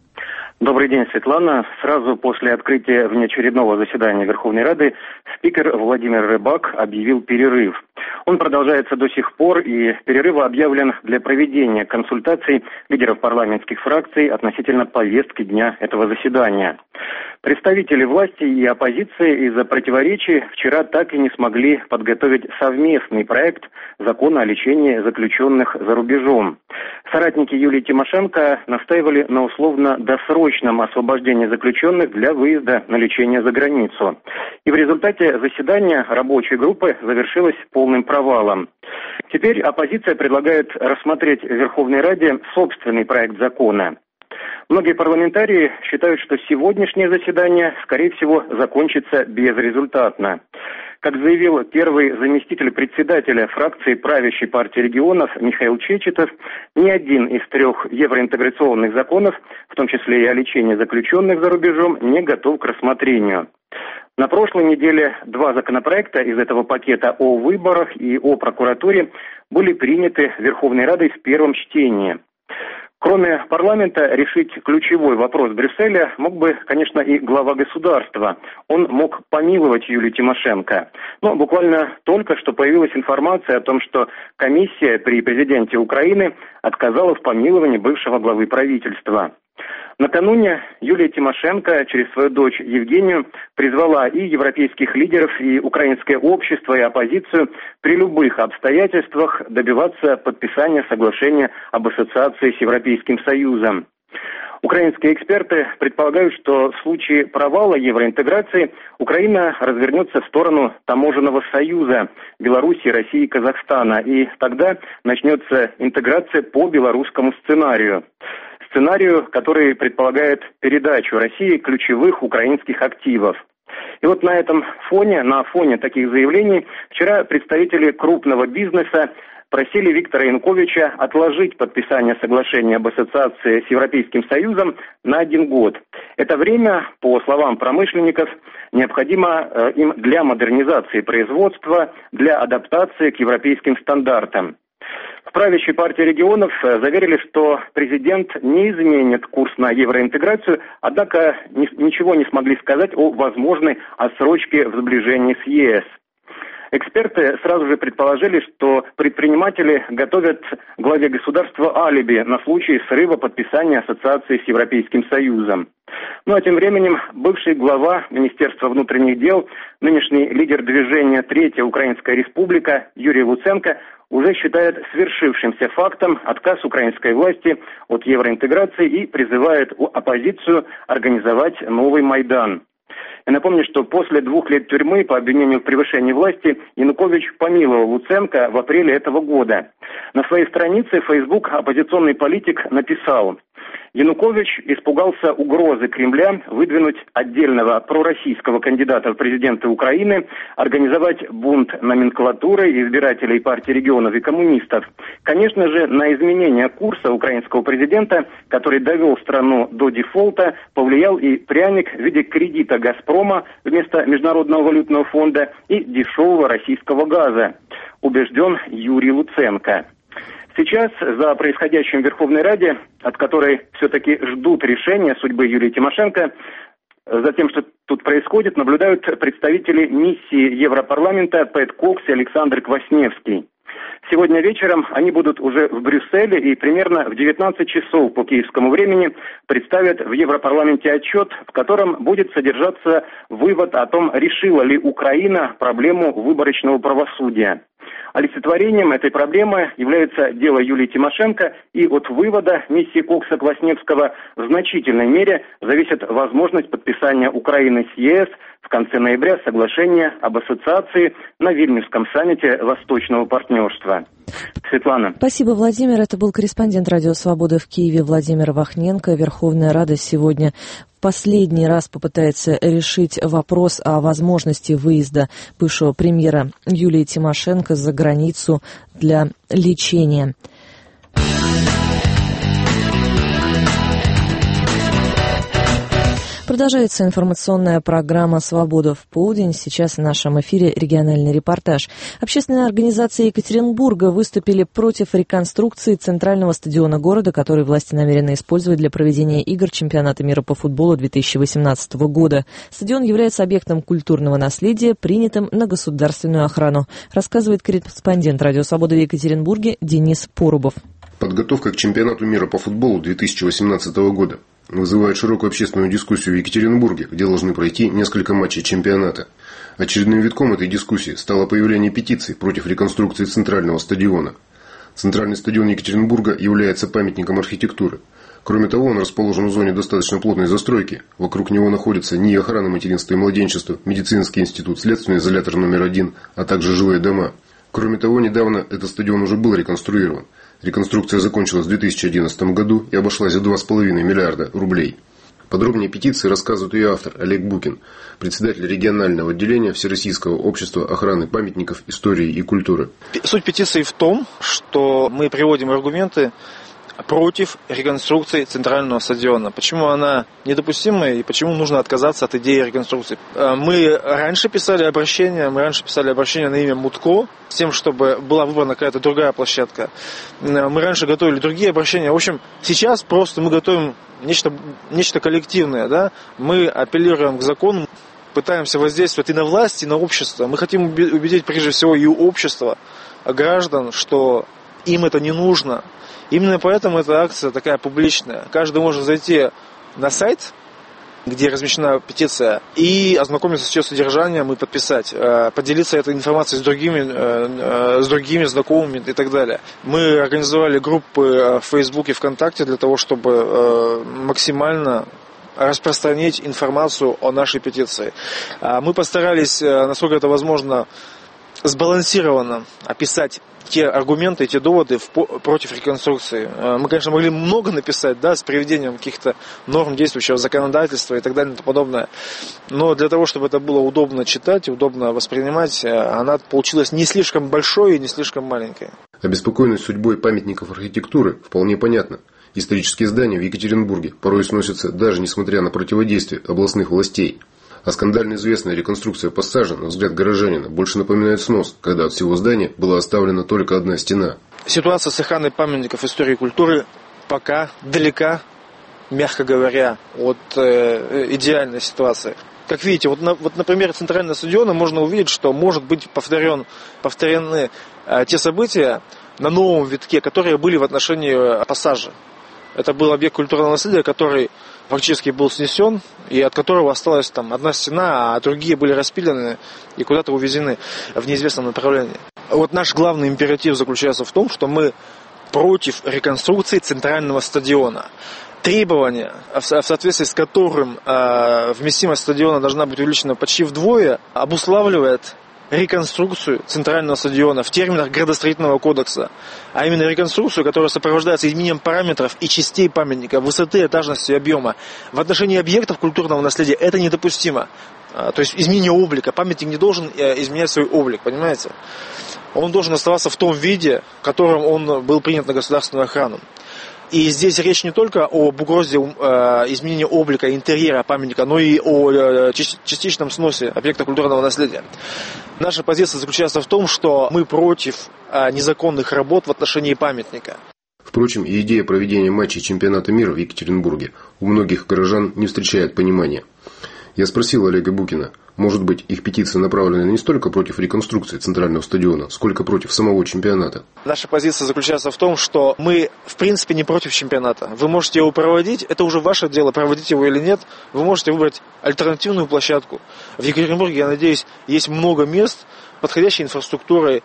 Добрый день, Светлана. Сразу после открытия внеочередного заседания Верховной Рады спикер Владимир Рыбак объявил перерыв. Он продолжается до сих пор, и перерыв объявлен для проведения консультаций лидеров парламентских фракций относительно повестки дня этого заседания. Представители власти и оппозиции из-за противоречий вчера так и не смогли подготовить совместный проект закона о лечении заключенных за рубежом. Соратники Юлии Тимошенко настаивали на условно-досрочном освобождении заключенных для выезда на лечение за границу. И в результате заседания рабочей группы завершилось полным провалом. Теперь оппозиция предлагает рассмотреть в Верховной Раде собственный проект закона. Многие парламентарии считают, что сегодняшнее заседание, скорее всего, закончится безрезультатно. Как заявил первый заместитель председателя фракции правящей партии регионов Михаил Чечетов, ни один из трех евроинтеграционных законов, в том числе и о лечении заключенных за рубежом, не готов к рассмотрению. На прошлой неделе два законопроекта из этого пакета о выборах и о прокуратуре были приняты Верховной Радой в первом чтении. Кроме парламента, решить ключевой вопрос Брюсселя мог бы, конечно, и глава государства. Он мог помиловать Юлию Тимошенко. Но буквально только что появилась информация о том, что комиссия при президенте Украины отказала в помиловании бывшего главы правительства. Накануне Юлия Тимошенко через свою дочь Евгению призвала и европейских лидеров, и украинское общество, и оппозицию при любых обстоятельствах добиваться подписания соглашения об ассоциации с Европейским Союзом. Украинские эксперты предполагают, что в случае провала евроинтеграции Украина развернется в сторону таможенного союза Беларуси, России и Казахстана, и тогда начнется интеграция по белорусскому сценарию. Сценарию, который предполагает передачу России ключевых украинских активов. И вот на этом фоне, на фоне таких заявлений, вчера представители крупного бизнеса просили Виктора Януковича отложить подписание соглашения об ассоциации с Европейским Союзом на один год. Это время, по словам промышленников, необходимо э, им для модернизации производства, для адаптации к европейским стандартам. В правящей партии регионов заверили, что президент не изменит курс на евроинтеграцию, однако ни, ничего не смогли сказать о возможной отсрочке в сближении с ЕС. Эксперты сразу же предположили, что предприниматели готовят главе государства алиби на случай срыва подписания ассоциации с Европейским Союзом. Ну а тем временем бывший глава Министерства внутренних дел, нынешний лидер движения «Третья Украинская Республика» Юрий Луценко уже считает свершившимся фактом отказ украинской власти от евроинтеграции и призывает оппозицию организовать новый Майдан. Я напомню, что после двух лет тюрьмы по обвинению в превышении власти Янукович помиловал Луценко в апреле этого года. На своей странице в Facebook оппозиционный политик написал: Янукович испугался угрозы Кремля выдвинуть отдельного пророссийского кандидата в президенты Украины, организовать бунт номенклатуры, избирателей партии регионов и коммунистов. Конечно же, на изменение курса украинского президента, который довел страну до дефолта, повлиял и пряник в виде кредита «Газпрома» вместо Международного валютного фонда и дешевого российского газа, убежден Юрий Луценко. Сейчас за происходящим в Верховной Раде, от которой все-таки ждут решения судьбы Юлии Тимошенко, за тем, что тут происходит, наблюдают представители миссии Европарламента Пэт Кокс и Александр Квасневский. Сегодня вечером они будут уже в Брюсселе и примерно в девятнадцать часов по киевскому времени представят в Европарламенте отчет, в котором будет содержаться вывод о том, решила ли Украина проблему выборочного правосудия. Олицетворением этой проблемы является дело Юлии Тимошенко, и от вывода миссии Кокса-Квасневского в значительной мере зависит возможность подписания Украины с ЕС в конце ноября соглашения об ассоциации на Вильнюсском саммите Восточного партнерства. Светлана. Спасибо, Владимир. Это был корреспондент «Радио Свобода» в Киеве Владимир Вахненко. Верховная Рада сегодня в последний раз попытается решить вопрос о возможности выезда бывшего премьера Юлии Тимошенко за границу для лечения. Продолжается информационная программа «Свобода в полдень». Сейчас в нашем эфире региональный репортаж. Общественные организации Екатеринбурга выступили против реконструкции центрального стадиона города, который власти намерены использовать для проведения игр чемпионата мира по футболу две тысячи восемнадцатого года. Стадион является объектом культурного наследия, принятым на государственную охрану, рассказывает корреспондент «Радио Свобода» в Екатеринбурге Денис Порубов. Подготовка к чемпионату мира по футболу две тысячи восемнадцатого года вызывает широкую общественную дискуссию в Екатеринбурге, где должны пройти несколько матчей чемпионата. Очередным витком этой дискуссии стало появление петиции против реконструкции центрального стадиона. Центральный стадион Екатеринбурга является памятником архитектуры. Кроме того, он расположен в зоне достаточно плотной застройки. Вокруг него находятся НИИ охраны материнства и младенчества, медицинский институт, следственный изолятор номер один, а также жилые дома. Кроме того, недавно этот стадион уже был реконструирован. Реконструкция закончилась в две тысячи одиннадцатом году и обошлась в два с половиной миллиарда рублей. Подробнее петиции рассказывает ее автор Олег Букин, председатель регионального отделения Всероссийского общества охраны памятников истории и культуры. Суть петиции в том, что мы приводим аргументы против реконструкции центрального стадиона. Почему она недопустима и почему нужно отказаться от идеи реконструкции. Мы раньше писали обращение, мы раньше писали обращение на имя Мутко, с тем, чтобы была выбрана какая-то другая площадка. Мы раньше готовили другие обращения. В общем, сейчас просто мы готовим нечто, нечто коллективное. Да? Мы апеллируем к закону, пытаемся воздействовать и на власть, и на общество. Мы хотим убедить прежде всего и общество, граждан, что им это не нужно. Именно поэтому эта акция такая публичная. Каждый может зайти на сайт, где размещена петиция, и ознакомиться с ее содержанием и подписать, поделиться этой информацией с другими, с другими знакомыми и так далее. Мы организовали группы в Фейсбуке, ВКонтакте для того, чтобы максимально распространить информацию о нашей петиции. Мы постарались, насколько это возможно, сбалансированно описать те аргументы, те доводы в, против реконструкции. Мы, конечно, могли много написать, да, с приведением каких-то норм действующего законодательства и так далее и тому подобное. Но для того, чтобы это было удобно читать, удобно воспринимать, она получилась не слишком большой и не слишком маленькой. Обеспокоенность судьбой памятников архитектуры вполне понятна. Исторические здания в Екатеринбурге порой сносятся даже несмотря на противодействие областных властей. А скандально известная реконструкция пассажа, на взгляд горожанина, больше напоминает снос, когда от всего здания была оставлена только одна стена. Ситуация с охраной памятников истории и культуры пока далека, мягко говоря, от э, идеальной ситуации. Как видите, вот, на, вот, например, центрального стадиона можно увидеть, что может быть повторен, повторены э, те события на новом витке, которые были в отношении пассажа. Это был объект культурного наследия, который фактически был снесен, и от которого осталась там одна стена, а другие были распилены и куда-то увезены в неизвестном направлении. Вот наш главный императив заключается в том, что мы против реконструкции центрального стадиона. Требования, в соответствии с которым э, вместимость стадиона должна быть увеличена почти вдвое, обуславливает реконструкцию центрального стадиона в терминах градостроительного кодекса, а именно реконструкцию, которая сопровождается изменением параметров и частей памятника, высоты, этажности и объема. В отношении объектов культурного наследия это недопустимо. То есть изменение облика. Памятник не должен изменять свой облик, понимаете? Он должен оставаться в том виде, в котором он был принят на государственную охрану. И здесь речь не только об угрозе э, изменения облика интерьера памятника, но и о э, частичном сносе объекта культурного наследия. Наша позиция заключается в том, что мы против э, незаконных работ в отношении памятника. Впрочем, и идея проведения матчей чемпионата мира в Екатеринбурге у многих горожан не встречает понимания. Я спросил Олега Букина, может быть, их петиция направлена не столько против реконструкции центрального стадиона, сколько против самого чемпионата. Наша позиция заключается в том, что мы, в принципе, не против чемпионата. Вы можете его проводить, это уже ваше дело, проводить его или нет. Вы можете выбрать альтернативную площадку. В Екатеринбурге, я надеюсь, есть много мест, подходящей инфраструктурой,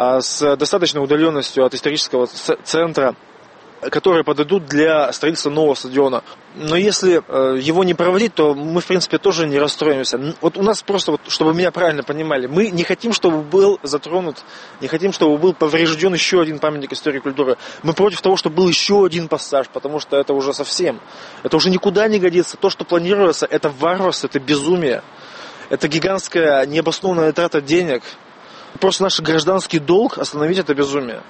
с достаточной удаленностью от исторического центра, которые подойдут для строительства нового стадиона. Но если э, его не проводить, то мы, в принципе, тоже не расстроимся. Вот у нас просто, вот, чтобы меня правильно понимали, мы не хотим, чтобы был затронут, не хотим, чтобы был поврежден еще один памятник истории и культуры. Мы против того, чтобы был еще один пассаж, потому что это уже совсем, это уже никуда не годится. То, что планируется, это варварство, это безумие, это гигантская необоснованная трата денег. Просто наш гражданский долг остановить это безумие.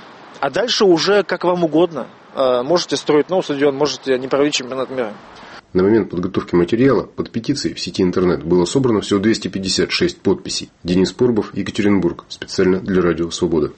А дальше уже как вам угодно. Можете строить новый стадион, можете не проводить чемпионат мира. На момент подготовки материала под петицией в сети интернет было собрано всего двести пятьдесят шесть подписей. Денис Порбов, Екатеринбург. Специально для Радио Свобода.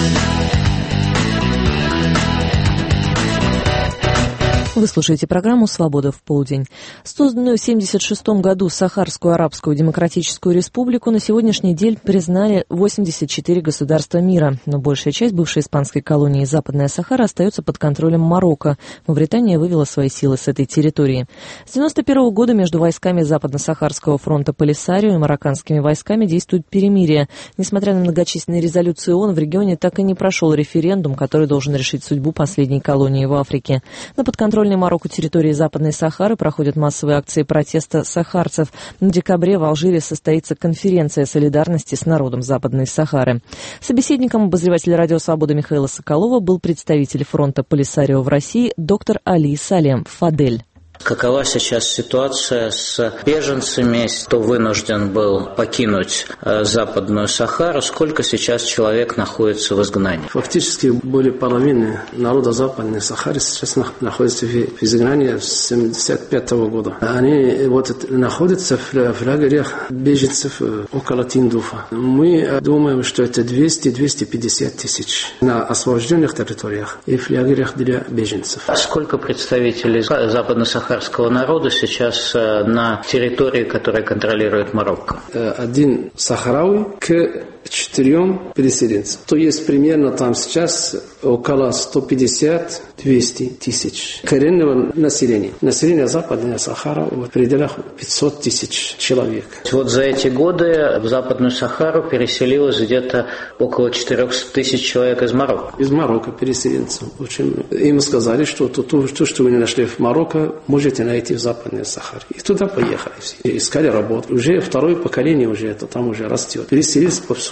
Вы слушаете программу «Свобода в полдень». Созданную в семьдесят шестом году Сахарскую Арабскую Демократическую Республику на сегодняшний день признали восемьдесят четыре государства мира, но большая часть бывшей испанской колонии Западная Сахара остается под контролем Марокко. Мавритания вывела свои силы с этой территории. С девяносто первого года между войсками Западно-Сахарского фронта Полисарио и марокканскими войсками действует перемирие. Несмотря на многочисленные резолюции ООН, в регионе так и не прошел референдум, который должен решить судьбу последней колонии в Африке. На подконтрольной Марокко территории Западной Сахары проходят массовые акции протеста сахарцев. В декабре в Алжире состоится конференция солидарности с народом Западной Сахары. Собеседником обозревателя Радио Свобода Михаила Соколова был представитель фронта Полисарио в России доктор Али Салем Фадель. Какова сейчас ситуация с беженцами, кто вынужден был покинуть Западную Сахару? Сколько сейчас человек находится в изгнании? Фактически более половины народа Западной Сахары сейчас находится в изгнании с семьдесят пятого года. Они вот находятся в лагерях беженцев около Тиндуфа. Мы думаем, что это двести - двести пятьдесят тысяч на освобожденных территориях и в лагерях для беженцев. А сколько представителей Западно-Сахарского народа сейчас на территории, которую контролирует Марокко? Один сахарауи к четырем переселенцам. То есть примерно там сейчас около сто пятьдесят - двести тысяч коренного населения. Население Западной Сахары в пределах пятьсот тысяч человек. Вот за эти годы в Западную Сахару переселилось где-то около четыреста тысяч человек из Марокко. Из Марокко переселенцев. Очень. Им сказали, что то, то, то, что вы не нашли в Марокко, можете найти в Западной Сахаре. И туда поехали все. И искали работу. Уже второе поколение уже это там уже растет. Переселились повсюду.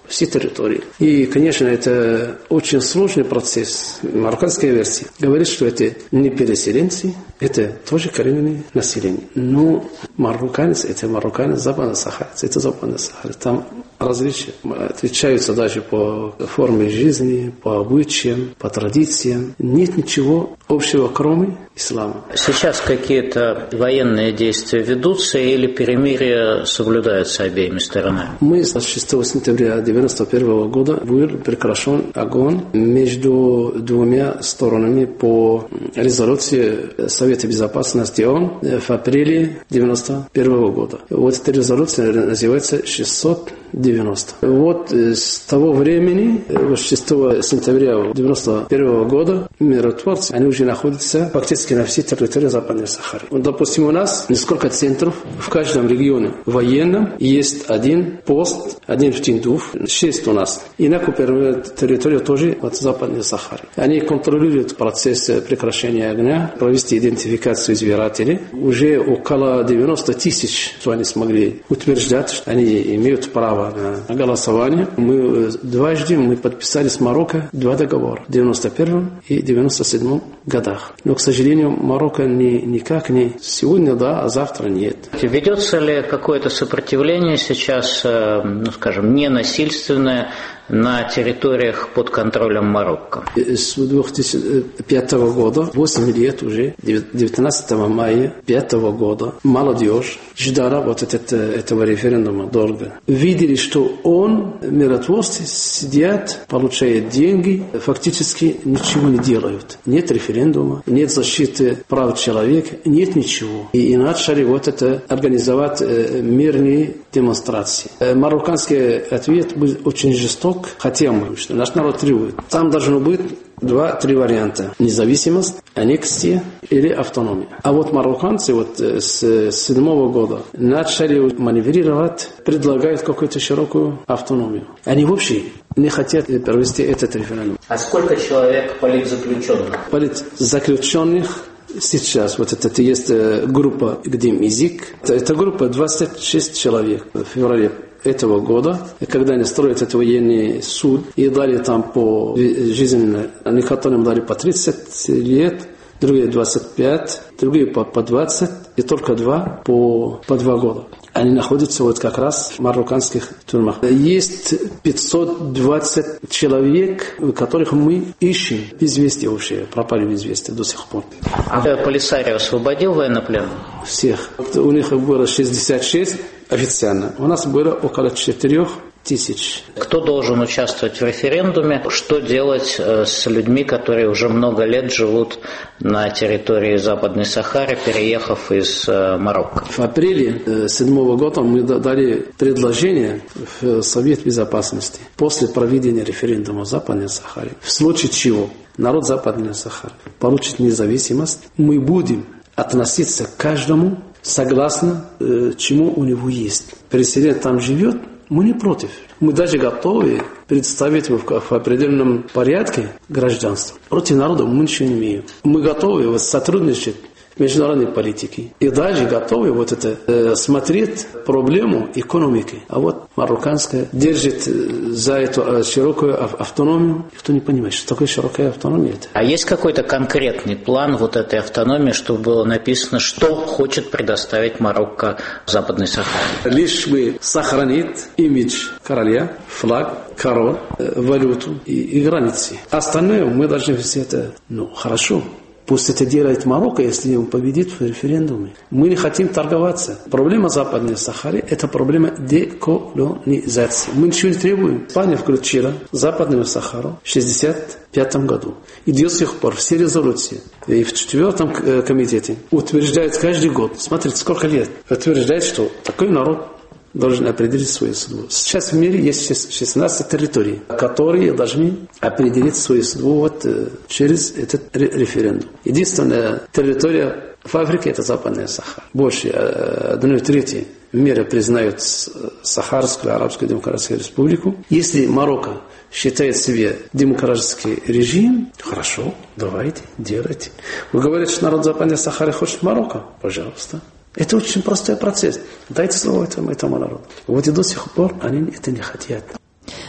все территории. И, конечно, это очень сложный процесс. Марокканская версия говорит, что это не переселенцы, это тоже коренное население. Но марокканец – это марокканец, западно-сахарец – это западно-сахарец. Там различия отличаются даже по форме жизни, по обычаям, по традициям. Нет ничего общего, кроме ислама. Сейчас какие-то военные действия ведутся или перемирие соблюдается обеими сторонами? Мы с шестого сентября девяносто первого года был прекращен огонь между двумя сторонами по резолюции Совета Безопасности ООН в апреле девяносто первого года. Вот эта резолюция называется шестьсот девяносто. Вот с того времени, шестого сентября девяносто первого года, миротворцы, они уже находятся фактически на всей территории Западной Сахары. Вот, допустим, у нас несколько центров в каждом регионе военном есть один пост, один в Тиндуф, шесть у нас. И на территорию тоже от Западной Сахары. Они контролируют процесс прекращения огня, провести идентификацию избирателей. Уже около девяносто тысяч, что они смогли утверждать, что они имеют право на голосование. Мы дважды мы подписали с Марокко два договора в девяносто первом и девяносто седьмом годах. Но, к сожалению, Марокко ни, никак не сегодня, да, а завтра нет. Ведется ли какое-то сопротивление сейчас, ну, скажем, ненасильственное на территориях под контролем Марокко? С две тысячи пятого года, восемь лет уже, девятнадцатого мая две тысячи пятого года, молодежь ждала вот это, этого референдума долго. Видели, что он, миротворцы, сидят, получают деньги, фактически ничего не делают. Нет референдума, нет защиты прав человека, нет ничего. И, и начали вот это организовать э, мирные демонстрации. Э, марокканский ответ был очень жесток, хотя мы, что наш народ требует. Там должно быть два-три варианта. Независимость, аннексия или автономия. А вот марокканцы вот с седьмого года начали маневрировать, предлагают какую-то широкую автономию. Они вообще не хотят провести этот референдум. А сколько человек политзаключенных? Политзаключенных сейчас, вот это есть группа «Гдим Изик». Это, это группа двадцать шесть человек в феврале этого года, когда они строят этот военный суд и дали там по жизненно, некоторым дали по тридцать лет, другие двадцать пять, другие по, по двадцать, и только два по, по два года. Они находятся вот как раз в марокканских тюрьмах. Есть пятьсот двадцать человек, которых мы ищем без вести вообще, пропали без вести до сих пор. А Полисарио освободил военнопленных? Всех. У них было шестьдесят шесть официально. У нас было около четырех тысяч. Кто должен участвовать в референдуме? Что делать с людьми, которые уже много лет живут на территории Западной Сахары, переехав из Марокко? В апреле седьмого года мы дали предложение в Совет Безопасности после проведения референдума в Западной Сахаре. В случае чего народ Западной Сахары получит независимость, мы будем относиться к каждому согласно э, чему у него есть. Президент там живет, мы не против. Мы даже готовы представить в, в определенном порядке гражданство. Против народа мы ничего не имеем. Мы готовы сотрудничать в международной политике. И даже готовы вот это э, смотреть проблему экономики. А вот марокканская держит за эту э, широкую автономию. Никто не понимает, что такое широкая автономия. Это. А есть какой-то конкретный план вот этой автономии, чтобы было написано, что хочет предоставить Марокко Западной Сахаре? Лишь бы сохранить имидж короля, флаг, король, э, валюту и, и границы. Остальное мы должны все это, ну, хорошо. Пусть это делает Марокко, если он победит в референдуме. Мы не хотим торговаться. Проблема Западной Сахары – это проблема деколонизации. Мы ничего не требуем. Испания включила Западную Сахару в шестьдесят пятом году. И до сих пор все резолюции и в четвертом комитете утверждают каждый год. Смотрите, сколько лет. Утверждает, что такой народ должен определить свою судьбу. Сейчас в мире есть шестнадцать территорий, которые должны определить свою судьбу вот, через этот референдум. Единственная территория в Африке – это Западная Сахара. Больше одной трети мира признают Сахарскую Арабскую Демократическую Республику. Если Марокко считает себе демократический режим, хорошо, давайте, делайте. Вы говорите, что народ Западной Сахары хочет Марокко? Пожалуйста. Это очень простой процесс. Дайте слово этому, этому народу. Вот и до сих пор они это не хотят.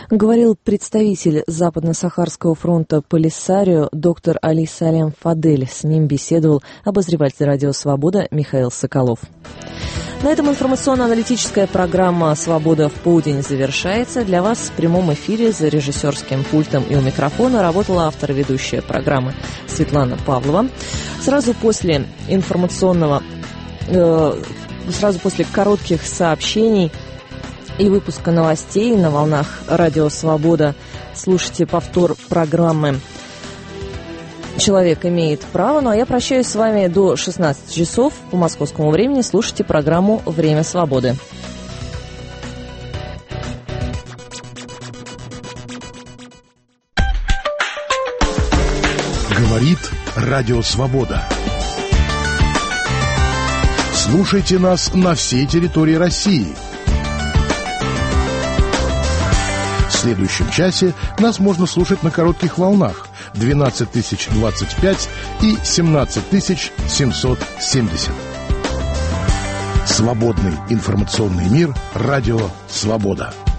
Говорил представитель Западно-Сахарского фронта «Полисарио» доктор Али Салем Фадель. С ним беседовал обозреватель «Радио Свобода» Михаил Соколов. На этом информационно-аналитическая программа «Свобода в полдень» завершается. Для вас в прямом эфире за режиссерским пультом и у микрофона работала автор и ведущая программы Светлана Павлова. Сразу после информационного, э, сразу после коротких сообщений и выпуска новостей на волнах «Радио Свобода» слушайте повтор программы «Человек имеет право». Ну а я прощаюсь с вами до шестнадцати часов по московскому времени. Слушайте программу «Время свободы». Говорит Радио Свобода. Слушайте нас на всей территории России. В следующем часе нас можно слушать на коротких волнах двенадцать тысяч двадцать пять и семнадцать тысяч семьсот семьдесят. Свободный информационный мир. Радио Свобода.